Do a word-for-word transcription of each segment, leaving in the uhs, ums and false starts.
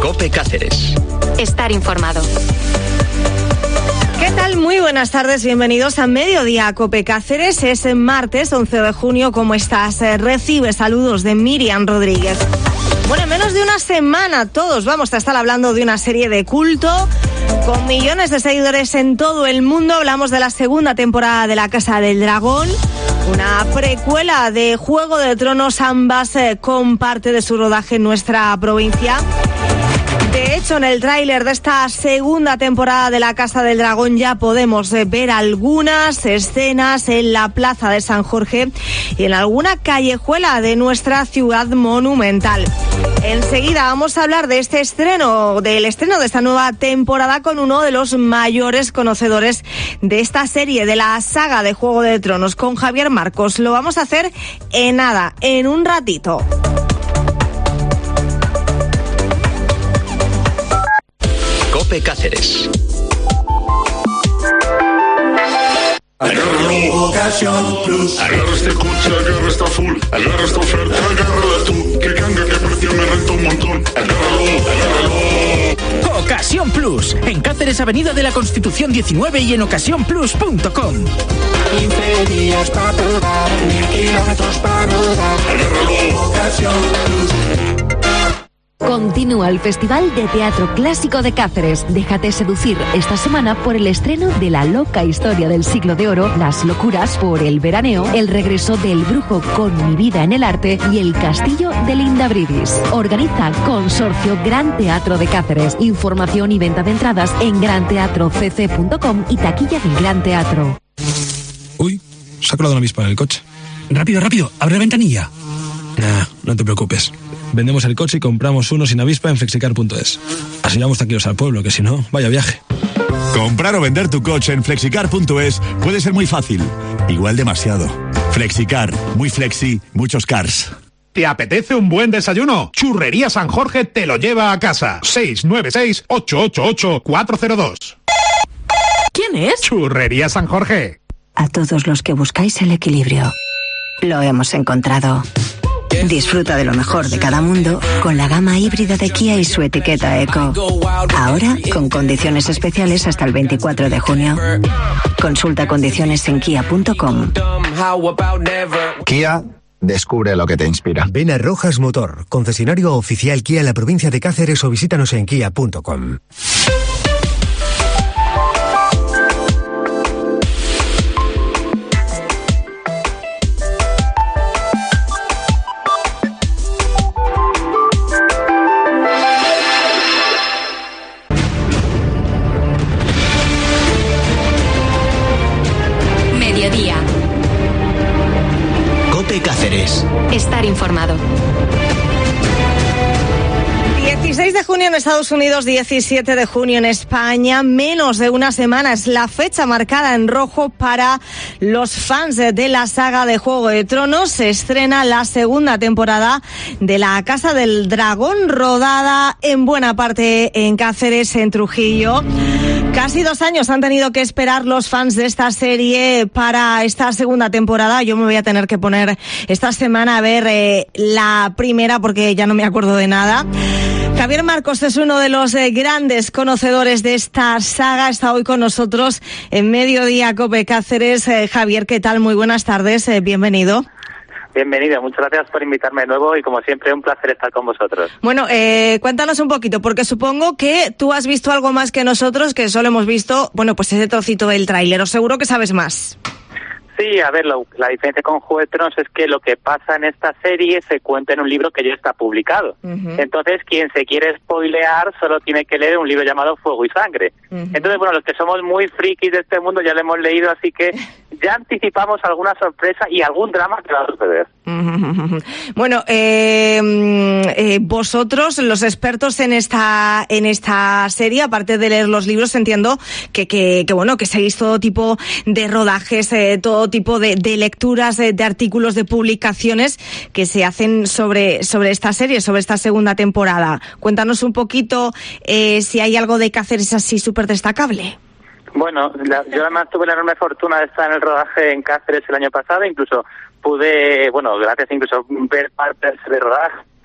COPE Cáceres. Estar informado. ¿Qué tal? Muy buenas tardes, bienvenidos a Mediodía COPE Cáceres. Es martes once de junio, ¿cómo estás? Recibe saludos de Miriam Rodríguez. Bueno, en menos de una semana todos vamos a estar hablando de una serie de culto con millones de seguidores en todo el mundo. Hablamos de la segunda temporada de La Casa del Dragón, una precuela de Juego de Tronos, ambas eh, con parte de su rodaje en nuestra provincia. De hecho, en el tráiler de esta segunda temporada de La Casa del Dragón ya podemos ver algunas escenas en la Plaza de San Jorge y en alguna callejuela de nuestra ciudad monumental. Enseguida vamos a hablar de este estreno, del estreno de esta nueva temporada con uno de los mayores conocedores de esta serie, de la saga de Juego de Tronos, con Javier Marcos. Lo vamos a hacer en nada, en un ratito. COPE Cáceres. Agárralo, Ocasión Plus. Agarra este coche, agarra esta full. Agarra esta oferta, agárrala tú. Que canga, que precio me renta un montón. Agárralo, agárralo. Ocasión Plus. En Cáceres, Avenida de la Constitución diecinueve y en ocasión plus punto com. quince días para probar, mil kilómetros para rodar. Agárralo, Ocasión Plus. Continúa el Festival de Teatro Clásico de Cáceres. Déjate seducir esta semana por el estreno de La loca historia del siglo de oro, Las locuras por el veraneo, el regreso del brujo con Mi vida en el arte y El castillo de Linda Bridis. Organiza Consorcio Gran Teatro de Cáceres. Información y venta de entradas en gran teatro c c punto com y taquilla del Gran Teatro. Uy, se ha colado una avispa en el coche. Rápido, rápido, abre la ventanilla. Nah, no te preocupes. Vendemos el coche y compramos uno sin avispa en flexicar punto es. Así vamos tranquilos al pueblo, que si no, vaya viaje. Comprar o vender tu coche en flexicar punto es puede ser muy fácil, igual demasiado. Flexicar, muy flexi, muchos cars. ¿Te apetece un buen desayuno? Churrería San Jorge te lo lleva a casa. seis nueve seis, ocho ocho ocho, cuatro cero dos. ¿Quién es? Churrería San Jorge. A todos los que buscáis el equilibrio, lo hemos encontrado. Disfruta de lo mejor de cada mundo con la gama híbrida de Kia y su etiqueta Eco. Ahora con condiciones especiales hasta el veinticuatro de junio. Consulta condiciones en kia punto com. Kia, descubre lo que te inspira. Ven a Rojas Motor, concesionario oficial Kia en la provincia de Cáceres, o visítanos en kia punto com. COPE Cáceres. Estar informado. dieciséis de junio en Estados Unidos, diecisiete de junio en España. Menos de una semana es la fecha marcada en rojo para los fans de la saga de Juego de Tronos. Se estrena la segunda temporada de La Casa del Dragón, rodada en buena parte en Cáceres, en Trujillo. Casi dos años han tenido que esperar los fans de esta serie para esta segunda temporada. Yo me voy a tener que poner esta semana a ver eh, la primera porque ya no me acuerdo de nada. Javier Marcos es uno de los eh, grandes conocedores de esta saga. Está hoy con nosotros en Mediodía COPE Cáceres. Eh, Javier, ¿qué tal? Muy buenas tardes. Eh, bienvenido. Bienvenido, muchas gracias por invitarme de nuevo y como siempre un placer estar con vosotros. Bueno, eh, cuéntanos un poquito, porque supongo que tú has visto algo más que nosotros, que solo hemos visto, bueno, pues ese trocito del tráiler, o seguro que sabes más. Sí, a ver, lo, la diferencia con Juego de Tronos es que lo que pasa en esta serie se cuenta en un libro que ya está publicado. Uh-huh. Entonces, quien se quiere spoilear solo tiene que leer un libro llamado Fuego y Sangre. Uh-huh. Entonces, bueno, los que somos muy frikis de este mundo ya lo hemos leído, así que ya anticipamos alguna sorpresa y algún drama que va a suceder. Uh-huh. Bueno, eh, eh, vosotros, los expertos en esta en esta serie, aparte de leer los libros, entiendo que, que, que bueno, que seguís todo tipo de rodajes, eh, todo tipo de, de lecturas, de, de artículos, de publicaciones que se hacen sobre, sobre esta serie, sobre esta segunda temporada. Cuéntanos un poquito eh, si hay algo de Cáceres así súper destacable. Bueno, la, yo además tuve la enorme fortuna de estar en el rodaje en Cáceres el año pasado, incluso pude, bueno, gracias incluso ver partes de rodaje.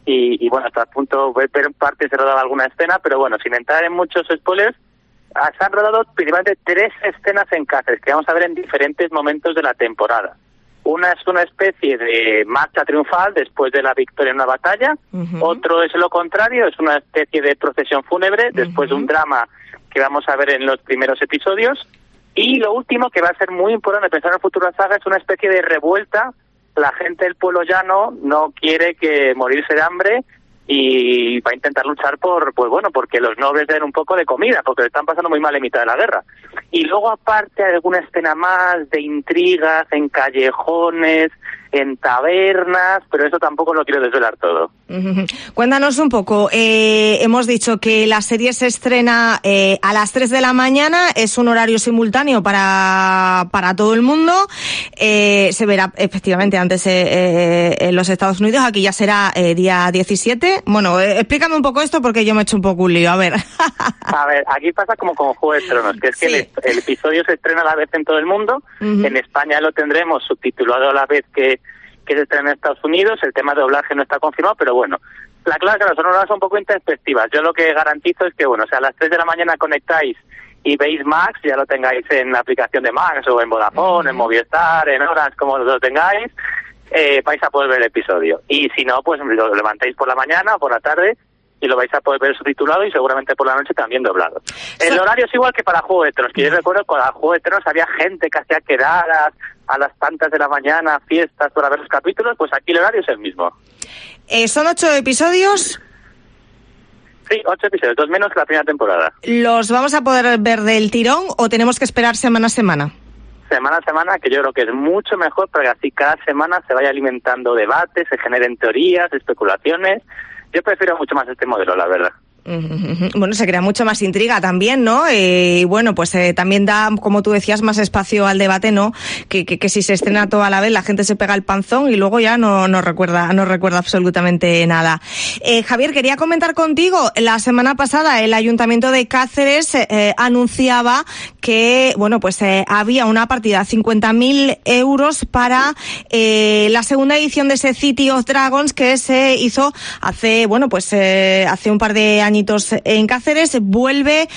y, y bueno, hasta el punto ver en parte se rodaba alguna escena, pero bueno, sin entrar en muchos spoilers, se han rodado principalmente tres escenas en Cáceres que vamos a ver en diferentes momentos de la temporada. Una es una especie de marcha triunfal después de la victoria en una batalla. Uh-huh. Otro es lo contrario, es una especie de procesión fúnebre después uh-huh. de un drama que vamos a ver en los primeros episodios. Y lo último, que va a ser muy importante pensar en el futuro de la saga, es una especie de revuelta. La gente del pueblo llano no quiere que morirse de hambre y va a intentar luchar por, pues bueno, porque los nobles den un poco de comida, porque le están pasando muy mal en mitad de la guerra. Y luego aparte hay alguna escena más de intrigas en callejones, en tabernas, pero eso tampoco lo quiero desvelar todo. Uh-huh. Cuéntanos un poco, eh, hemos dicho que la serie se estrena eh, a las tres de la mañana, es un horario simultáneo para, para todo el mundo, eh, se verá efectivamente antes eh, eh, en los Estados Unidos, aquí ya será eh, día diecisiete. Bueno, eh, explícame un poco esto porque yo me he hecho un poco un lío, a ver. A ver, aquí pasa como con Juego de Tronos, que es que sí. el, el episodio se estrena a la vez en todo el mundo, uh-huh. en España lo tendremos subtitulado a la vez que que se estrena en Estados Unidos, el tema de doblaje no está confirmado, pero bueno, la clave es que las horas son un poco introspectivas. Yo lo que garantizo es que, bueno, o sea, a las tres de la mañana conectáis y veis Max, ya lo tengáis en la aplicación de Max o en Vodafone, uh-huh. en Movistar, en Orange, como lo tengáis, eh, vais a poder ver el episodio. Y si no, pues lo levantáis por la mañana o por la tarde y lo vais a poder ver subtitulado y seguramente por la noche también doblado. El horario es igual que para Juego de Tronos, que yo recuerdo que para Juego de Tronos había gente que hacía quedadas a las tantas de la mañana, fiestas para ver los capítulos, pues aquí el horario es el mismo. Eh, ¿Son ocho episodios? Sí, ocho episodios, dos menos que la primera temporada. ¿Los vamos a poder ver del tirón o tenemos que esperar semana a semana? Semana a semana, que yo creo que es mucho mejor, porque así cada semana se vaya alimentando debates, se generen teorías, especulaciones. Yo prefiero mucho más este modelo, la verdad. Bueno, se crea mucho más intriga también, ¿no? Eh, y bueno, pues eh, también da, como tú decías, más espacio al debate, ¿no? Que, que, que si se estrena todo a la vez, la gente se pega el panzón y luego ya no, no recuerda, no recuerda absolutamente nada. Eh, Javier, quería comentar contigo, la semana pasada el Ayuntamiento de Cáceres eh, anunciaba que, bueno, pues eh, había una partida de cincuenta mil euros para eh, la segunda edición de ese City of Dragons que se hizo hace, bueno, pues eh, hace un par de años en Cáceres. Vuelve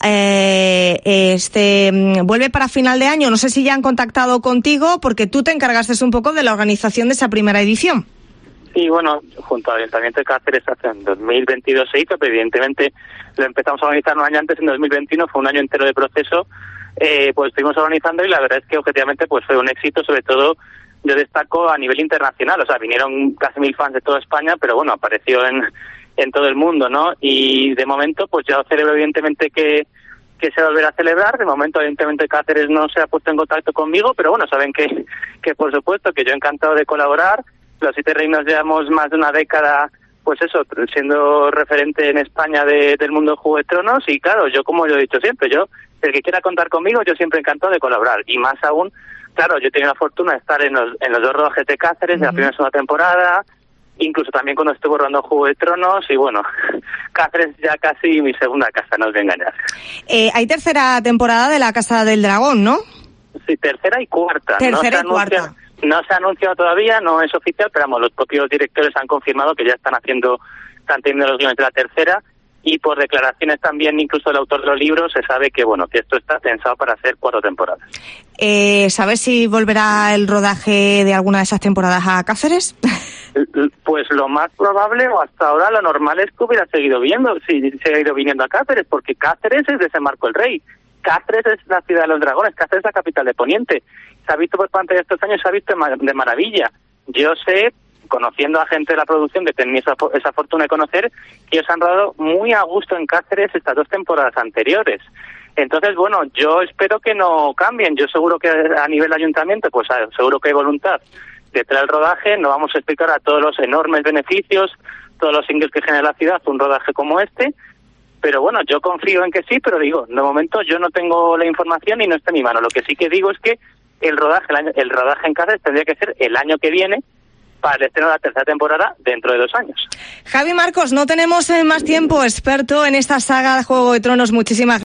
eh, este vuelve para final de año. No sé si ya han contactado contigo porque tú te encargaste un poco de la organización de esa primera edición. Sí, bueno, junto al Ayuntamiento de Cáceres hace en dos mil veintidós se hizo, pero evidentemente lo empezamos a organizar un año antes, en dos mil veintiuno, fue un año entero de proceso, eh, pues estuvimos organizando y la verdad es que objetivamente pues fue un éxito, sobre todo yo destaco a nivel internacional, o sea, vinieron casi mil fans de toda España, pero bueno, apareció en en todo el mundo, ¿no? Y de momento, pues ya celebro evidentemente que, que se volverá a celebrar. De momento, evidentemente, Cáceres no se ha puesto en contacto conmigo, pero bueno, saben que, que por supuesto, que yo encantado de colaborar. Los Siete Reinos llevamos más de una década, pues eso, siendo referente en España de, del mundo de Juego de Tronos, y claro, yo como yo he dicho siempre, yo, el que quiera contar conmigo, yo siempre encantado de colaborar, y más aún, claro, yo he tenido la fortuna de estar en los, en los dos rodajes de Cáceres, uh-huh. de la primera y segunda temporada, incluso también cuando estuve rodando Juego de Tronos, y bueno, Cáceres ya casi mi segunda casa, no os voy a engañar. Eh, hay tercera temporada de La Casa del Dragón, ¿no? Sí, tercera y cuarta. Tercera no y cuarta. No se ha anunciado todavía, no es oficial, pero vamos, los propios directores han confirmado que ya están haciendo, están teniendo los guiones de la tercera, y por declaraciones también incluso del autor de los libros se sabe que bueno, que esto está pensado para hacer cuatro temporadas. Eh, ¿Sabes si volverá el rodaje de alguna de esas temporadas a Cáceres? Pues lo más probable, o hasta ahora lo normal, es que hubiera seguido viendo, si se ha ido viniendo a Cáceres, porque Cáceres es de San Marco el Rey. Cáceres es la ciudad de los dragones, Cáceres es la capital de Poniente. Se ha visto por pantalla estos años, se ha visto de maravilla. Yo sé, conociendo a gente de la producción que tenía esa, esa fortuna de conocer, que ellos han rodado muy a gusto en Cáceres estas dos temporadas anteriores. Entonces, bueno, yo espero que no cambien. Yo seguro que a nivel ayuntamiento, pues seguro que hay voluntad de traer el rodaje. No vamos a explicar a todos los enormes beneficios, todos los ingresos que genera la ciudad un rodaje como este. Pero bueno, yo confío en que sí, pero digo, de momento yo no tengo la información y no está en mi mano. Lo que sí que digo es que el rodaje el, año, el rodaje en Cáceres tendría que ser el año que viene para el estreno de la tercera temporada dentro de dos años. Javi Marcos, no tenemos más tiempo, experto en esta saga de Juego de Tronos. Muchísimas gracias.